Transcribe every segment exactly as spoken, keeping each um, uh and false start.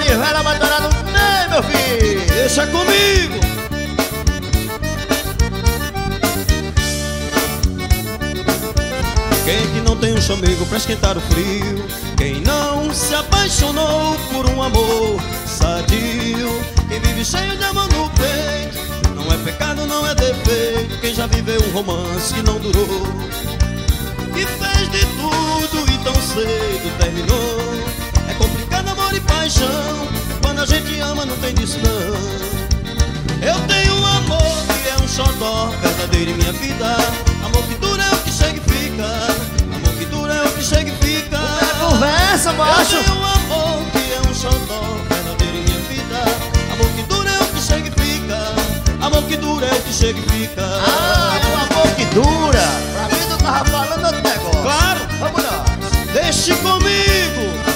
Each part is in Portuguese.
de velha vai torar no meio, meu filho. Deixa comigo. Quem é que não tem um chamego pra esquentar o frio? Quem não se apaixonou por um amor sadio? Quem vive cheio de amor no peito, não é pecado, não é defeito. Quem já viveu um romance que não durou, que fez de tudo e tão cedo terminou. É complicado amor e paixão, quando a gente ama não tem disso não. Eu tenho um amor que é um xodó verdadeiro em minha vida. Amor que dura é o que chega e fica. Amor que dura é o que chega e fica. É conversa, macho. Eu tenho um amor que é um xodó verdadeiro em minha vida. Amor que dura é o que chega e fica. Amor que dura é o que chega e fica. Ah, é o amor que dura. Pra mim tu tava falando outro negócio. Claro. Vamos lá. Deixe comigo.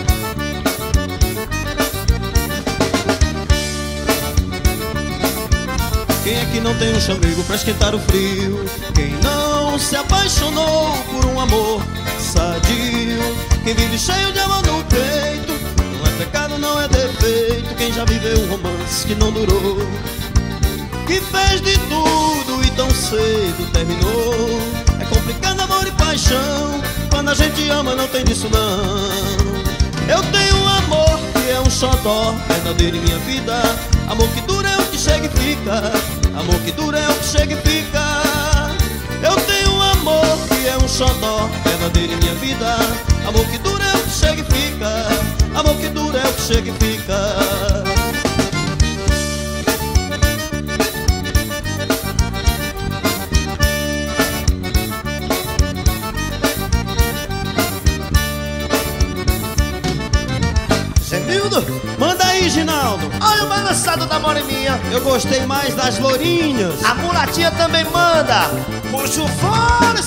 Quem é que não tem um chamego pra esquentar o frio? Quem não se apaixonou por um amor sadio? Quem vive cheio de amor no peito, não é pecado, não é defeito. Quem já viveu um romance que não durou, que fez de tudo e tão cedo terminou. É complicado amor e paixão, quando a gente ama não tem disso não. Eu tenho um amor que é um xodó verdadeiro em minha vida. Amor que dura é o que chega e fica. Amor que dura é o que chega e fica. Eu tenho um amor que é um xodó verdadeiro em minha vida. Amor que dura é o que chega e fica. Amor que dura é o que chega e fica. Zenildo, Manda aí, Ginaldo. olha o balançado da moreninha. Eu gostei mais das lourinhas. A mulatinha também manda. Puxa o fone.